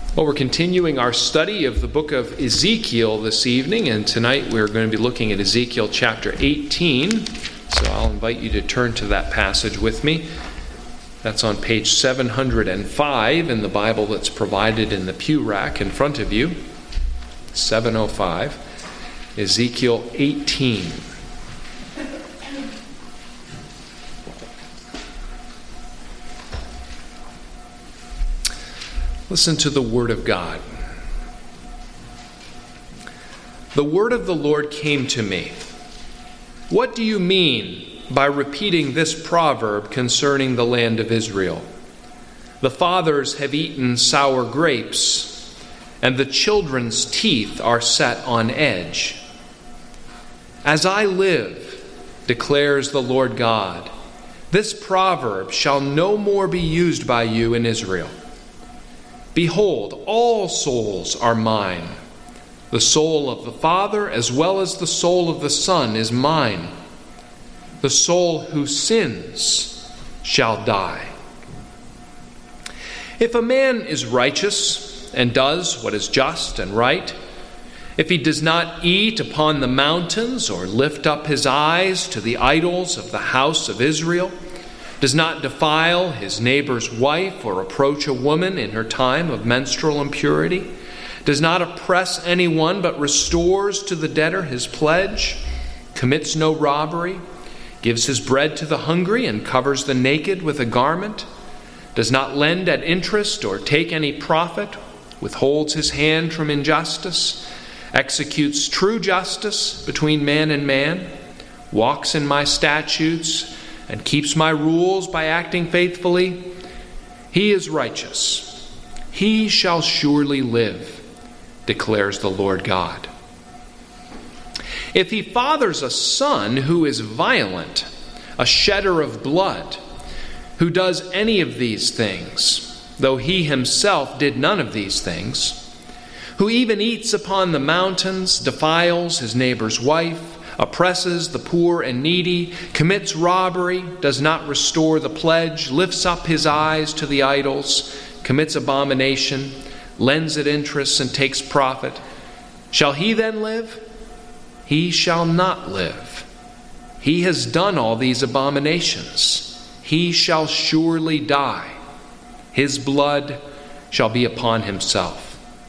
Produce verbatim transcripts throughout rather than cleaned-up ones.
Well, we're continuing our study of the book of Ezekiel this evening, and tonight we're going to be looking at Ezekiel chapter eighteen. So I'll invite you to turn to that passage with me. That's on page seven hundred five in the Bible that's provided in the pew rack in front of you. seven oh five. Ezekiel eighteen. Listen to the word of God. The word of the Lord came to me. What do you mean by repeating this proverb concerning the land of Israel? The fathers have eaten sour grapes, and the children's teeth are set on edge. As I live, declares the Lord God, this proverb shall no more be used by you in Israel. Behold, all souls are mine. The soul of the Father as well as the soul of the Son is mine. The soul who sins shall die. If a man is righteous and does what is just and right, if he does not eat upon the mountains or lift up his eyes to the idols of the house of Israel, does not defile his neighbor's wife or approach a woman in her time of menstrual impurity, does not oppress anyone but restores to the debtor his pledge, commits no robbery, gives his bread to the hungry and covers the naked with a garment, does not lend at interest or take any profit, withholds his hand from injustice, executes true justice between man and man, walks in my statutes, and keeps my rules by acting faithfully, he is righteous. He shall surely live, declares the Lord God. If he fathers a son who is violent, a shedder of blood, who does any of these things, though he himself did none of these things, who even eats upon the mountains, defiles his neighbor's wife, oppresses the poor and needy, commits robbery, does not restore the pledge, lifts up his eyes to the idols, commits abomination, lends at interest and takes profit, shall he then live? He shall not live. He has done all these abominations. He shall surely die. His blood shall be upon himself.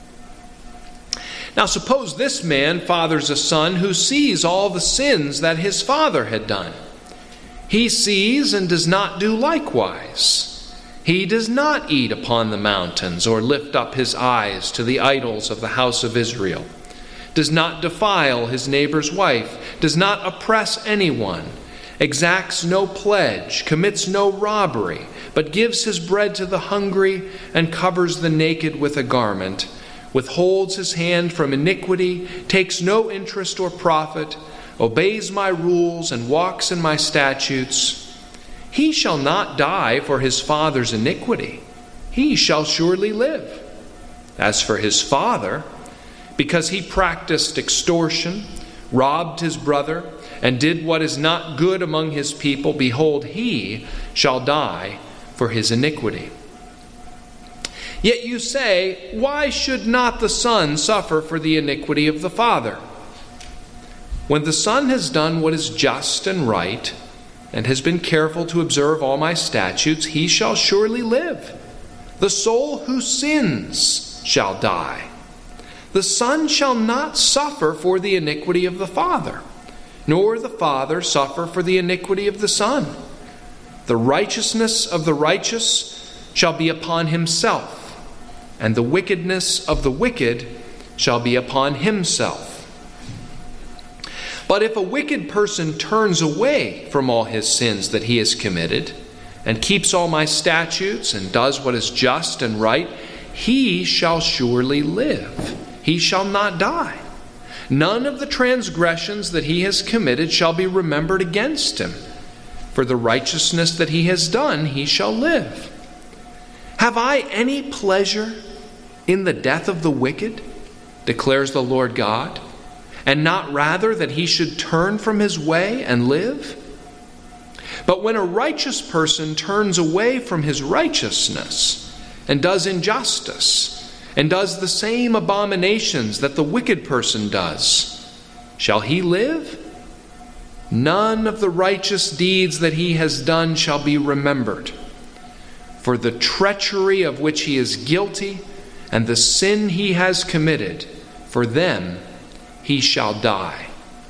Now suppose this man fathers a son who sees all the sins that his father had done. He sees and does not do likewise. He does not eat upon the mountains or lift up his eyes to the idols of the house of Israel, does not defile his neighbor's wife, does not oppress anyone, exacts no pledge, commits no robbery, but gives his bread to the hungry and covers the naked with a garment, withholds his hand from iniquity, takes no interest or profit, obeys my rules and walks in my statutes, he shall not die for his father's iniquity. He shall surely live. As for his father, because he practiced extortion, robbed his brother, and did what is not good among his people, behold, he shall die for his iniquity. Yet you say, why should not the son suffer for the iniquity of the father? When the son has done what is just and right, and has been careful to observe all my statutes, he shall surely live. The soul who sins shall die. The son shall not suffer for the iniquity of the father, nor the father suffer for the iniquity of the son. The righteousness of the righteous shall be upon himself, and the wickedness of the wicked shall be upon himself. But if a wicked person turns away from all his sins that he has committed, and keeps all my statutes, and does what is just and right, he shall surely live. He shall not die. None of the transgressions that he has committed shall be remembered against him. For the righteousness that he has done, he shall live. Have I any pleasure in the death of the wicked, declares the Lord God, and not rather that he should turn from his way and live? But when a righteous person turns away from his righteousness and does injustice, and does the same abominations that the wicked person does, shall he live? None of the righteous deeds that he has done shall be remembered. For the treachery of which he is guilty and the sin he has committed, for them he shall die.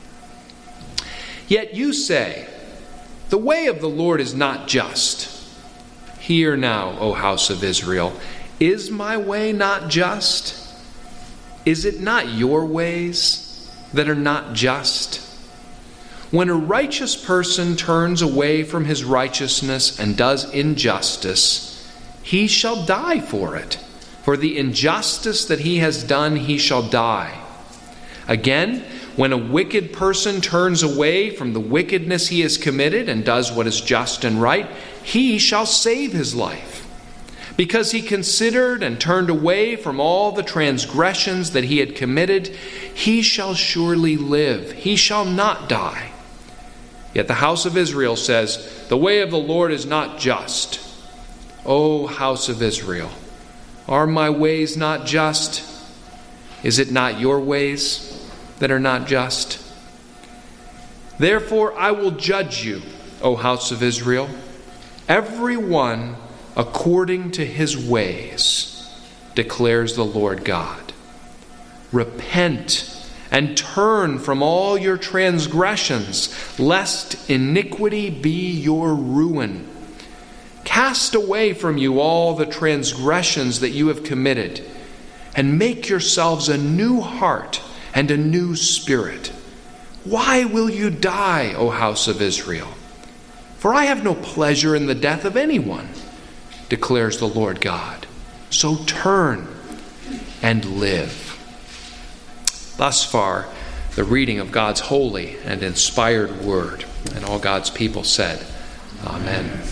Yet you say, the way of the Lord is not just. Hear now, O house of Israel, is my way not just? Is it not your ways that are not just? When a righteous person turns away from his righteousness and does injustice, he shall die for it. For the injustice that he has done, he shall die. Again, when a wicked person turns away from the wickedness he has committed and does what is just and right, he shall save his life. Because he considered and turned away from all the transgressions that he had committed, he shall surely live. He shall not die. Yet the house of Israel says, the way of the Lord is not just. O house of Israel, are my ways not just? Is it not your ways that are not just? Therefore I will judge you, O house of Israel, every one according to his ways, declares the Lord God. Repent and turn from all your transgressions, lest iniquity be your ruin. Cast away from you all the transgressions that you have committed, and make yourselves a new heart and a new spirit. Why will you die, O house of Israel? For I have no pleasure in the death of anyone, declares the Lord God. So turn and live. Thus far, the reading of God's holy and inspired word. And all God's people said, Amen.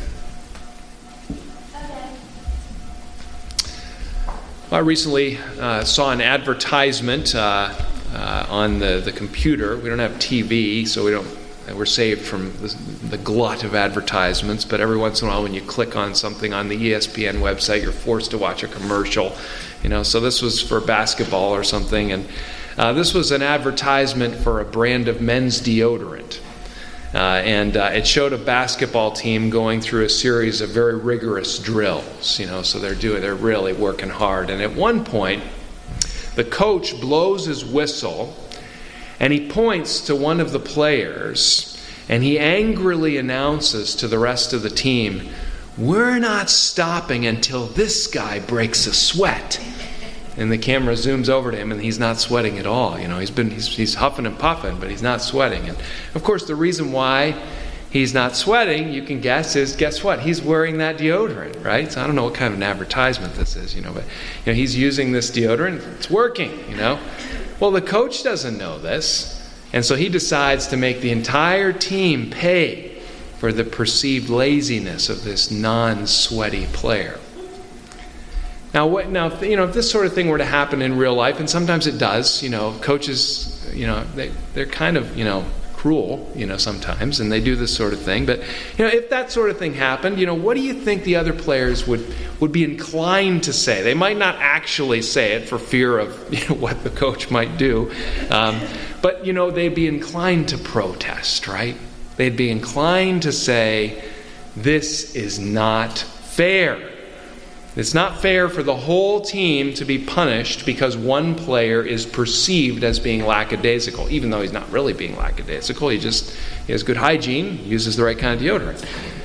I recently uh, saw an advertisement uh, uh, on the, the computer. We don't have T V, so we don't. We're saved from the, the glut of advertisements. But every once in a while, when you click on something on the E S P N website, you're forced to watch a commercial. You know, so this was for basketball or something, and uh, this was an advertisement for a brand of men's deodorant. Uh, and uh, it showed a basketball team going through a series of very rigorous drills. You know, so they're doing, they're really working hard. And at one point, the coach blows his whistle, and he points to one of the players, and he angrily announces to the rest of the team, "We're not stopping until this guy breaks a sweat." And the camera zooms over to him, and he's not sweating at all. You know, he's been he's, he's huffing and puffing, but he's not sweating. And of course, the reason why he's not sweating, you can guess, is guess what? He's wearing that deodorant, right? So I don't know what kind of an advertisement this is, you know, but you know, he's using this deodorant. It's working, you know. Well, the coach doesn't know this, and so he decides to make the entire team pay for the perceived laziness of this non-sweaty player. Now, what? Now, you know, if this sort of thing were to happen in real life, and sometimes it does, you know, coaches, you know, they they're kind of, you know, cruel, you know, sometimes, and they do this sort of thing. But you know, if that sort of thing happened, you know, what do you think the other players would would be inclined to say? They might not actually say it for fear of, you know, what the coach might do, um, but you know, they'd be inclined to protest, right? They'd be inclined to say, "This is not fair. It's not fair for the whole team to be punished because one player is perceived as being lackadaisical," even though he's not really being lackadaisical. He just he has good hygiene, uses the right kind of deodorant.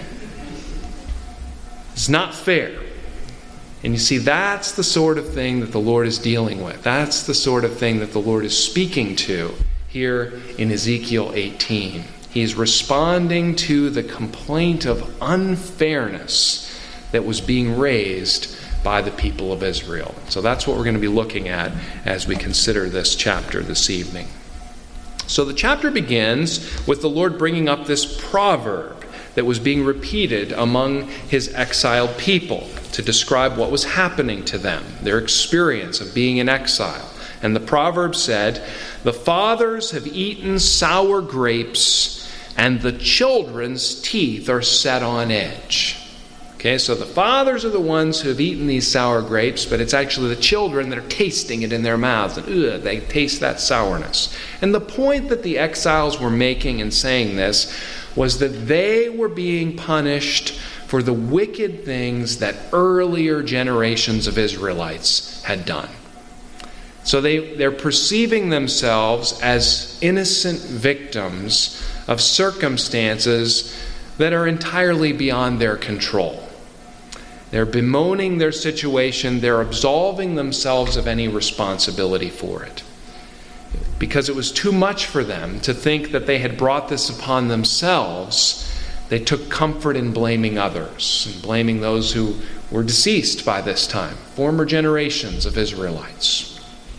It's not fair. And you see, that's the sort of thing that the Lord is dealing with. That's the sort of thing that the Lord is speaking to here in Ezekiel eighteen. He's responding to the complaint of unfairness that was being raised by the people of Israel. So that's what we're going to be looking at as we consider this chapter this evening. So the chapter begins with the Lord bringing up this proverb that was being repeated among his exiled people to describe what was happening to them, their experience of being in exile. And the proverb said, "The fathers have eaten sour grapes, and the children's teeth are set on edge." Okay, so the fathers are the ones who have eaten these sour grapes, but it's actually the children that are tasting it in their mouths, and ugh, they taste that sourness. And the point that the exiles were making in saying this was that they were being punished for the wicked things that earlier generations of Israelites had done. So they, they're perceiving themselves as innocent victims of circumstances that are entirely beyond their control. They're bemoaning their situation. They're absolving themselves of any responsibility for it. Because it was too much for them to think that they had brought this upon themselves, they took comfort in blaming others and blaming those who were deceased by this time, former generations of Israelites.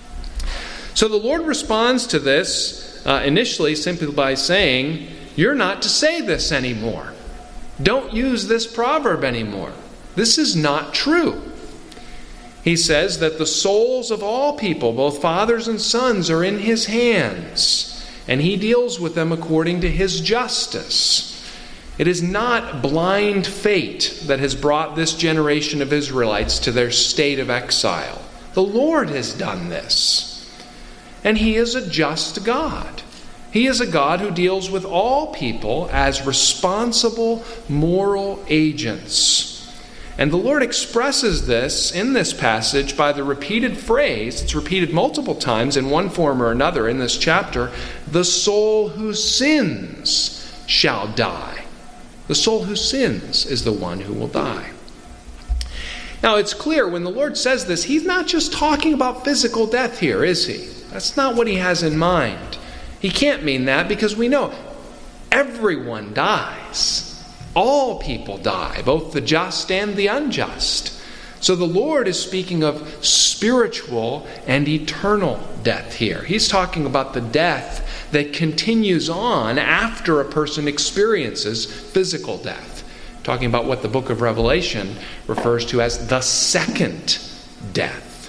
So the Lord responds to this uh, initially simply by saying, "You're not to say this anymore. Don't use this proverb anymore. This is not true." He says that the souls of all people, both fathers and sons, are in His hands, and He deals with them according to His justice. It is not blind fate that has brought this generation of Israelites to their state of exile. The Lord has done this. And He is a just God. He is a God who deals with all people as responsible moral agents. And the Lord expresses this in this passage by the repeated phrase, it's repeated multiple times in one form or another in this chapter, "The soul who sins shall die." The soul who sins is the one who will die. Now it's clear when the Lord says this, He's not just talking about physical death here, is He? That's not what He has in mind. He can't mean that because we know everyone dies. All people die, both the just and the unjust. So the Lord is speaking of spiritual and eternal death here. He's talking about the death that continues on after a person experiences physical death. Talking about what the book of Revelation refers to as the second death.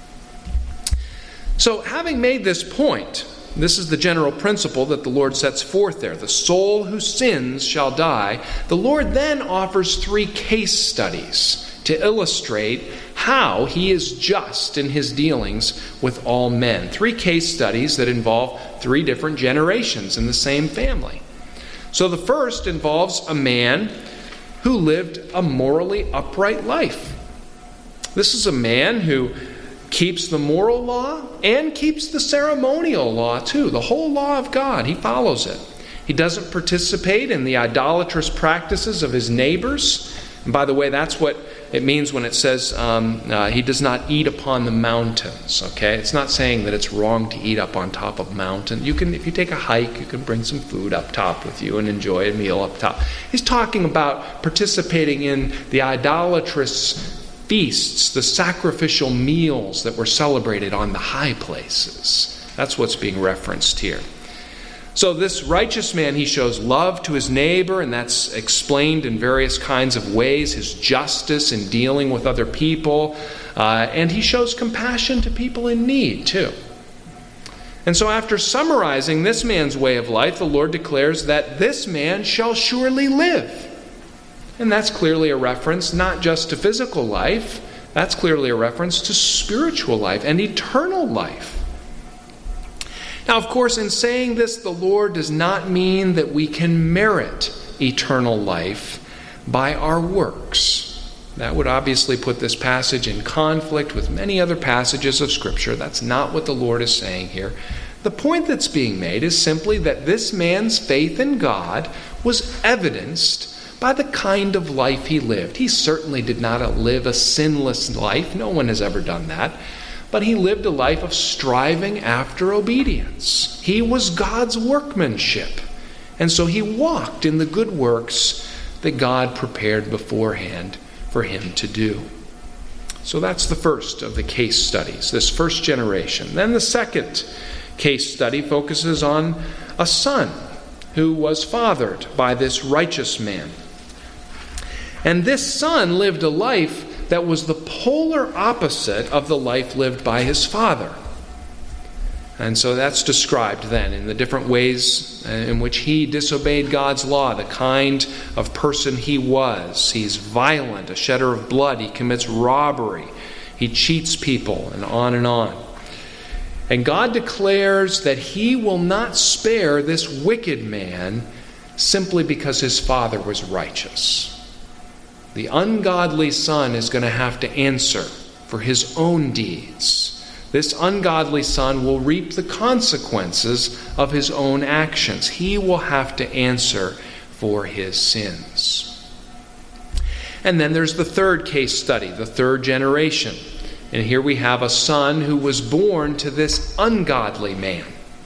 So having made this point, this is the general principle that the Lord sets forth there. The soul who sins shall die. The Lord then offers three case studies to illustrate how He is just in His dealings with all men. Three case studies that involve three different generations in the same family. So the first involves a man who lived a morally upright life. This is a man who keeps the moral law and keeps the ceremonial law too. The whole law of God, he follows it. He doesn't participate in the idolatrous practices of his neighbors. And by the way, that's what it means when it says um, uh, he does not eat upon the mountains. Okay, it's not saying that it's wrong to eat up on top of mountains. You can, if you take a hike, you can bring some food up top with you and enjoy a meal up top. He's talking about participating in the idolatrous feasts, the sacrificial meals that were celebrated on the high places. That's what's being referenced here. So this righteous man, he shows love to his neighbor, and that's explained in various kinds of ways. His justice in dealing with other people. Uh, and he shows compassion to people in need, too. And so after summarizing this man's way of life, the Lord declares that this man shall surely live. And that's clearly a reference not just to physical life, that's clearly a reference to spiritual life and eternal life. Now, of course, in saying this, the Lord does not mean that we can merit eternal life by our works. That would obviously put this passage in conflict with many other passages of Scripture. That's not what the Lord is saying here. The point that's being made is simply that this man's faith in God was evidenced by the kind of life he lived. He certainly did not live a sinless life. No one has ever done that. But he lived a life of striving after obedience. He was God's workmanship. And so he walked in the good works that God prepared beforehand for him to do. So that's the first of the case studies, this first generation. Then the second case study focuses on a son who was fathered by this righteous man. And this son lived a life that was the polar opposite of the life lived by his father. And so that's described then in the different ways in which he disobeyed God's law, the kind of person he was. He's violent, a shedder of blood. He commits robbery. He cheats people, and on and on. And God declares that he will not spare this wicked man simply because his father was righteous. The ungodly son is going to have to answer for his own deeds. This ungodly son will reap the consequences of his own actions. He will have to answer for his sins. And then there's the third case study, the third generation. And here we have a son who was born to this ungodly man.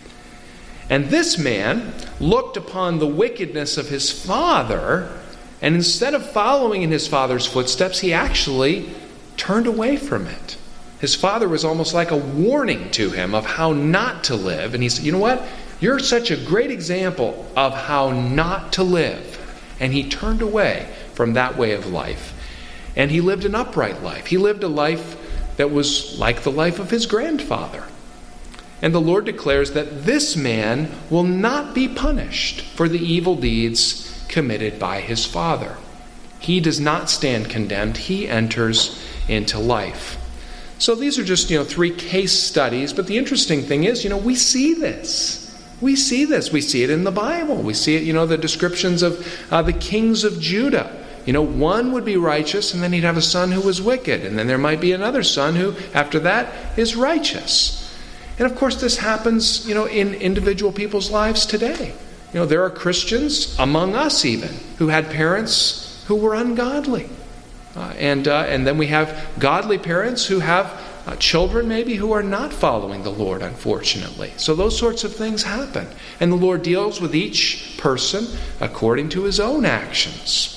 And this man looked upon the wickedness of his father, and instead of following in his father's footsteps, he actually turned away from it. His father was almost like a warning to him of how not to live. And he said, you know what? You're such a great example of how not to live. And he turned away from that way of life. And he lived an upright life. He lived a life that was like the life of his grandfather. And the Lord declares that this man will not be punished for the evil deeds committed by his father. He does not stand condemned. He enters into life. So these are just, you know, three case studies. But the interesting thing is, you know, we see this. We see this. We see it in the Bible. We see it, you know, the descriptions of uh, the kings of Judah. You know, one would be righteous, and then he'd have a son who was wicked. And then there might be another son who, after that, is righteous. And of course, this happens, you know, in individual people's lives today. You know, there are Christians, among us even, who had parents who were ungodly. Uh, and uh, and then we have godly parents who have uh, children maybe who are not following the Lord, unfortunately. So those sorts of things happen. And the Lord deals with each person according to his own actions.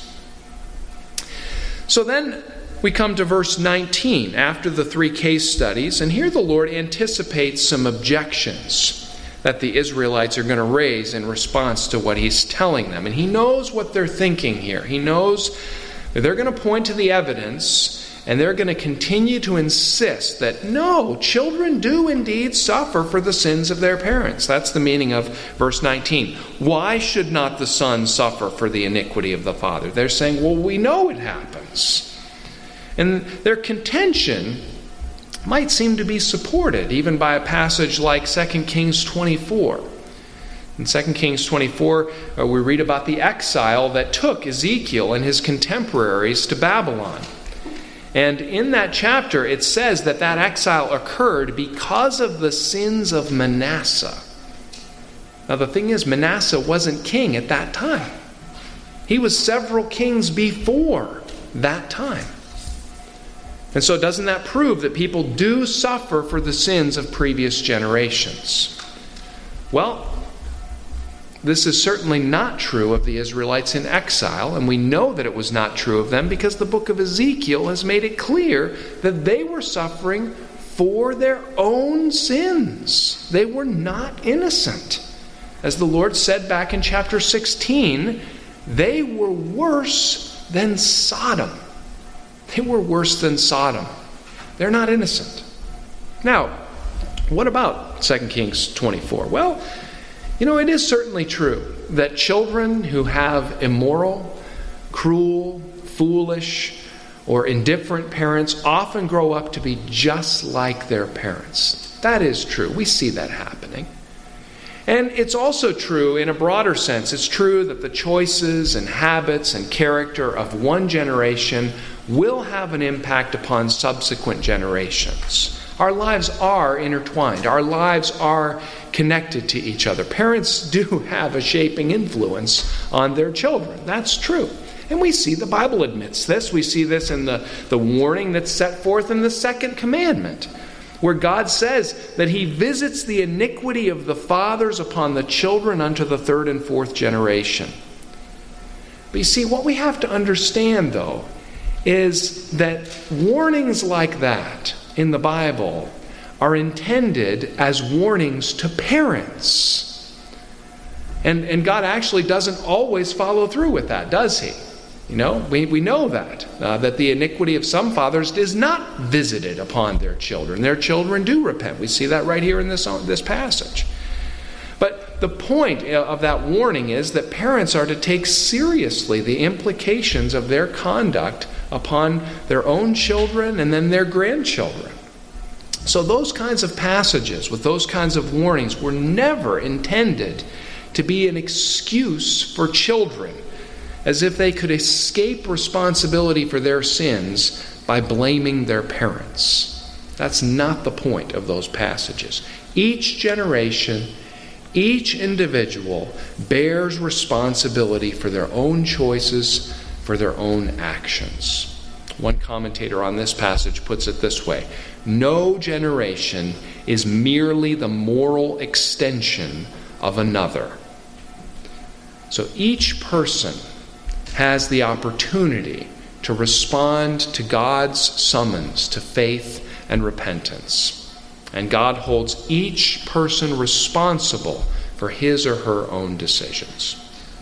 So then we come to verse nineteen, after the three case studies, and here the Lord anticipates some objections that the Israelites are going to raise in response to what he's telling them. And he knows what they're thinking here. He knows that they're going to point to the evidence, and they're going to continue to insist that, no, children do indeed suffer for the sins of their parents. That's the meaning of verse nineteen. Why should not the son suffer for the iniquity of the father? They're saying, well, we know it happens. And their contention might seem to be supported even by a passage like Second Kings twenty-four. In Second Kings twenty-four, uh, we read about the exile that took Ezekiel and his contemporaries to Babylon. And in that chapter, it says that that exile occurred because of the sins of Manasseh. Now, the thing is, Manasseh wasn't king at that time. He was several kings before that time. And so doesn't that prove that people do suffer for the sins of previous generations? Well, this is certainly not true of the Israelites in exile, and we know that it was not true of them because the book of Ezekiel has made it clear that they were suffering for their own sins. They were not innocent. As the Lord said back in chapter sixteen, they were worse than Sodom. They were worse than Sodom. They're not innocent. Now, what about Second Kings twenty-four? Well, you know, it is certainly true that children who have immoral, cruel, foolish, or indifferent parents often grow up to be just like their parents. That is true. We see that happening. And it's also true in a broader sense. It's true that the choices and habits and character of one generation will have an impact upon subsequent generations. Our lives are intertwined. Our lives are connected to each other. Parents do have a shaping influence on their children. That's true. And we see the Bible admits this. We see this in the, the warning that's set forth in the second commandment, where God says that he visits the iniquity of the fathers upon the children unto the third and fourth generation. But you see, what we have to understand, though, is that warnings like that in the Bible are intended as warnings to parents. And, and God actually doesn't always follow through with that, does he? You know, we, we know that, uh, that the iniquity of some fathers is not visited upon their children. Their children do repent. We see that right here in this, this passage. But the point of that warning is that parents are to take seriously the implications of their conduct upon their own children and then their grandchildren. So those kinds of passages with those kinds of warnings were never intended to be an excuse for children, as if they could escape responsibility for their sins by blaming their parents. That's not the point of those passages. Each generation, each individual bears responsibility for their own choices, for their own actions. One commentator on this passage puts it this way: no generation is merely the moral extension of another. So each person has the opportunity to respond to God's summons to faith and repentance. And God holds each person responsible for his or her own decisions.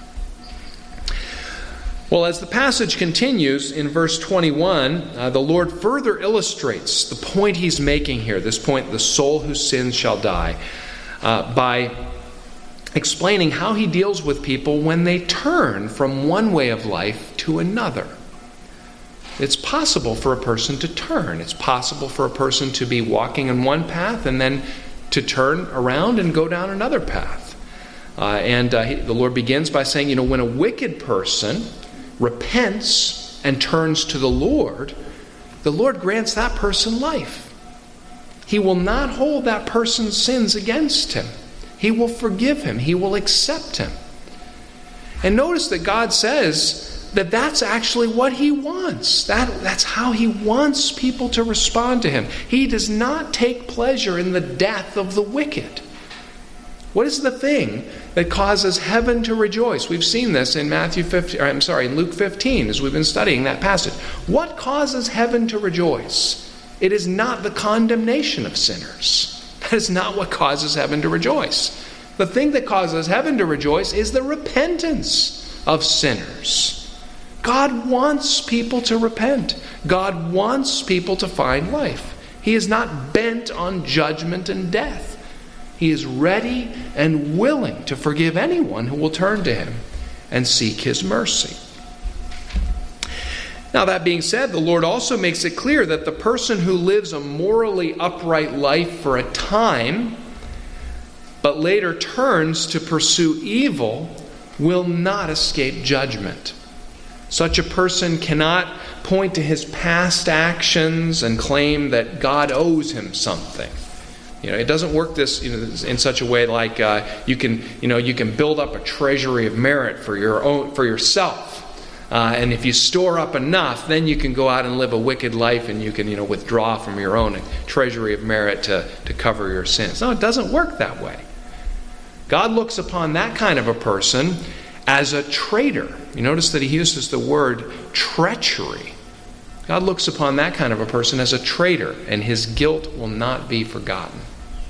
Well, as the passage continues in verse twenty-one, uh, the Lord further illustrates the point he's making here, this point, the soul whose sins shall die, uh, by explaining how he deals with people when they turn from one way of life to another. It's possible for a person to turn. It's possible for a person to be walking in one path and then to turn around and go down another path. Uh, and uh, he, the Lord begins by saying, you know, when a wicked person repents and turns to the Lord, the Lord grants that person life. He will not hold that person's sins against him. He will forgive him. He will accept him. And notice that God says that that's actually what he wants. That, that's how he wants people to respond to him. He does not take pleasure in the death of the wicked. What is the thing that causes heaven to rejoice? We've seen this in Matthew fifteen, or I'm sorry, in Luke fifteen, as we've been studying that passage. What causes heaven to rejoice? It is not the condemnation of sinners. That is not what causes heaven to rejoice. The thing that causes heaven to rejoice is the repentance of sinners. God wants people to repent. God wants people to find life. He is not bent on judgment and death. He is ready and willing to forgive anyone who will turn to him and seek his mercy. Now, that being said, the Lord also makes it clear that the person who lives a morally upright life for a time, but later turns to pursue evil, will not escape judgment. Such a person cannot point to his past actions and claim that God owes him something. You know, it doesn't work this you know, in such a way like uh, you can, you know, you can build up a treasury of merit for your own, for yourself. Uh, and if you store up enough, then you can go out and live a wicked life, and you can, you know, withdraw from your own treasury of merit to, to cover your sins. No, it doesn't work that way. God looks upon that kind of a person as a traitor. You notice that he uses the word treachery. God looks upon that kind of a person as a traitor, and his guilt will not be forgotten.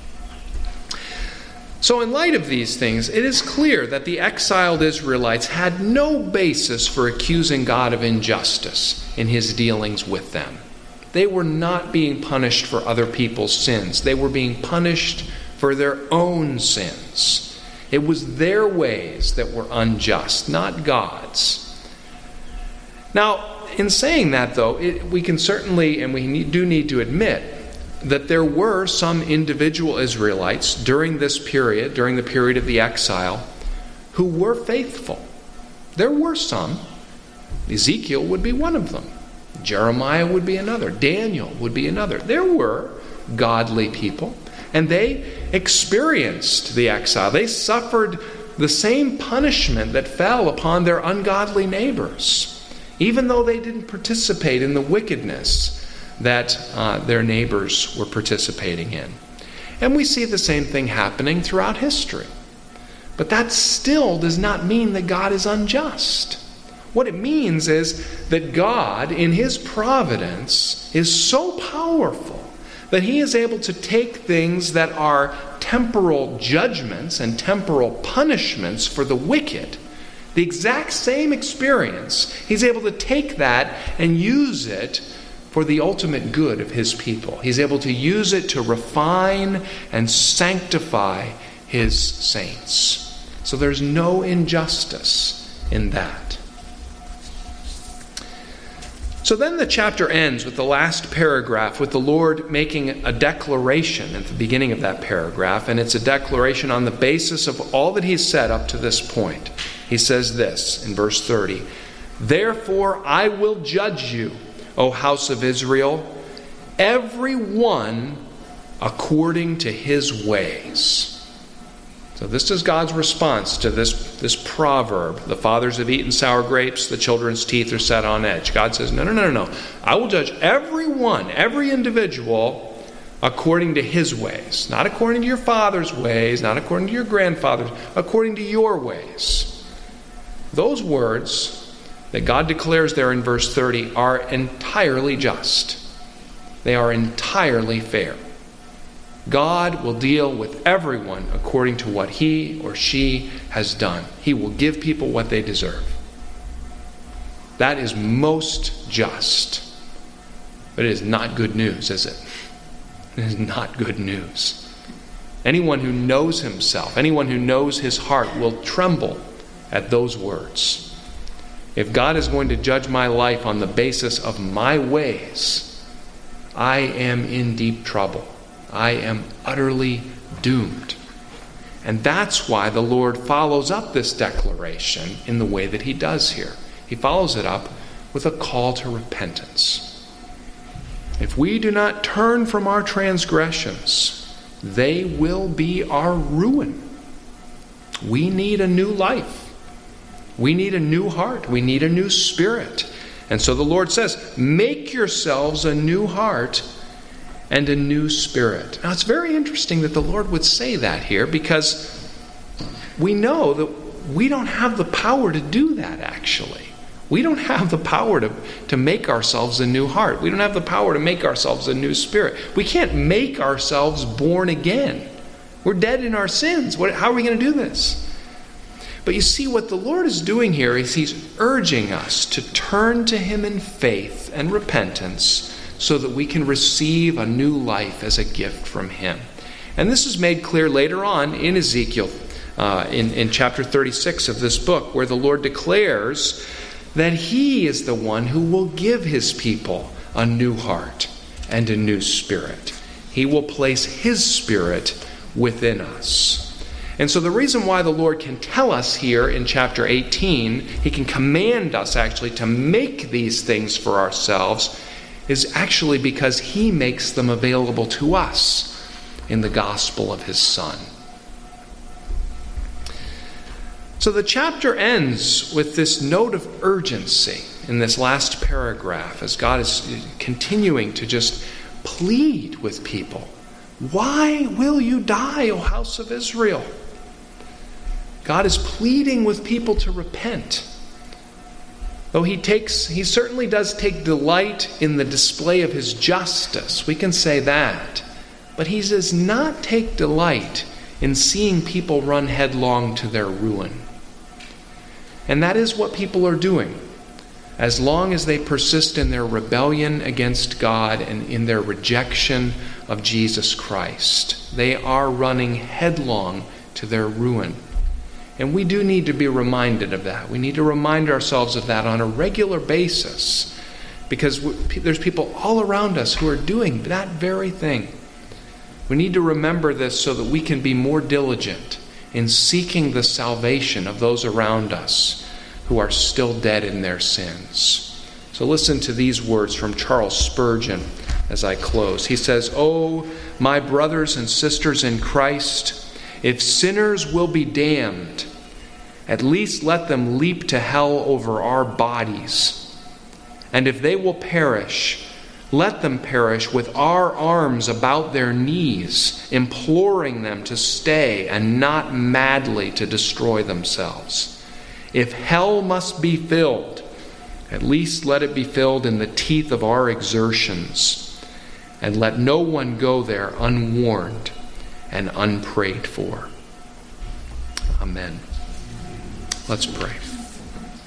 So in light of these things, it is clear that the exiled Israelites had no basis for accusing God of injustice in his dealings with them. They were not being punished for other people's sins. They were being punished for their own sins. It was their ways that were unjust, not God's. Now, in saying that, though, it, we can certainly, and we need, do need to admit, that there were some individual Israelites during this period, during the period of the exile, who were faithful. There were some. Ezekiel would be one of them. Jeremiah would be another. Daniel would be another. There were godly people, and they experienced the exile. They suffered the same punishment that fell upon their ungodly neighbors, even though they didn't participate in the wickedness that uh, their neighbors were participating in. And we see the same thing happening throughout history. But that still does not mean that God is unjust. What it means is that God, in his providence, is so powerful that he is able to take things that are temporal judgments and temporal punishments for the wicked, The exact same experience. He's able to take that and use it for the ultimate good of his people. He's able to use it to refine and sanctify his saints. So there's no injustice in that. So then the chapter ends with the last paragraph, with the Lord making a declaration at the beginning of that paragraph, and it's a declaration on the basis of all that he's said up to this point. He says this in verse thirty, "Therefore I will judge you, O house of Israel, every one according to his ways." So this is God's response to this, this proverb. The fathers have eaten sour grapes, the children's teeth are set on edge. God says, no, no, no, no, no. I will judge everyone, every individual, according to his ways. Not according to your father's ways, not according to your grandfather's, according to your ways. Those words that God declares there in verse thirty are entirely just. They are entirely fair. God will deal with everyone according to what he or she has done. He will give people what they deserve. That is most just. But it is not good news, is it? It is not good news. Anyone who knows himself, anyone who knows his heart will tremble at those words. If God is going to judge my life on the basis of my ways, I am in deep trouble. I am utterly doomed. And that's why the Lord follows up this declaration in the way that he does here. He follows it up with a call to repentance. If we do not turn from our transgressions, they will be our ruin. We need a new life. We need a new heart. We need a new spirit. And so the Lord says, make yourselves a new heart and a new spirit. Now it's very interesting that the Lord would say that here, because we know that we don't have the power to do that actually. We don't have the power to, to make ourselves a new heart. We don't have the power to make ourselves a new spirit. We can't make ourselves born again. We're dead in our sins. What, how are we going to do this? But you see, what the Lord is doing here is he's urging us to turn to him in faith and repentance, so that we can receive a new life as a gift from him. And this is made clear later on in Ezekiel, uh, in, in chapter thirty-six of this book, where the Lord declares that he is the one who will give his people a new heart and a new spirit. He will place his spirit within us. And so the reason why the Lord can tell us here in chapter eighteen, he can command us actually to make these things for ourselves, is actually because he makes them available to us in the gospel of his Son. So the chapter ends with this note of urgency in this last paragraph, as God is continuing to just plead with people. Why will you die, O house of Israel? God is pleading with people to repent. Though he takes, he certainly does take delight in the display of his justice. We can say that. But he does not take delight in seeing people run headlong to their ruin. And that is what people are doing. As long as they persist in their rebellion against God and in their rejection of Jesus Christ, they are running headlong to their ruin. And we do need to be reminded of that. We need to remind ourselves of that on a regular basis, because there's people all around us who are doing that very thing. We need to remember this so that we can be more diligent in seeking the salvation of those around us who are still dead in their sins. So listen to these words from Charles Spurgeon as I close. He says, "Oh, my brothers and sisters in Christ, if sinners will be damned, at least let them leap to hell over our bodies. And if they will perish, let them perish with our arms about their knees, imploring them to stay and not madly to destroy themselves. If hell must be filled, at least let it be filled in the teeth of our exertions, and let no one go there unwarned and unprayed for." Amen. Let's pray.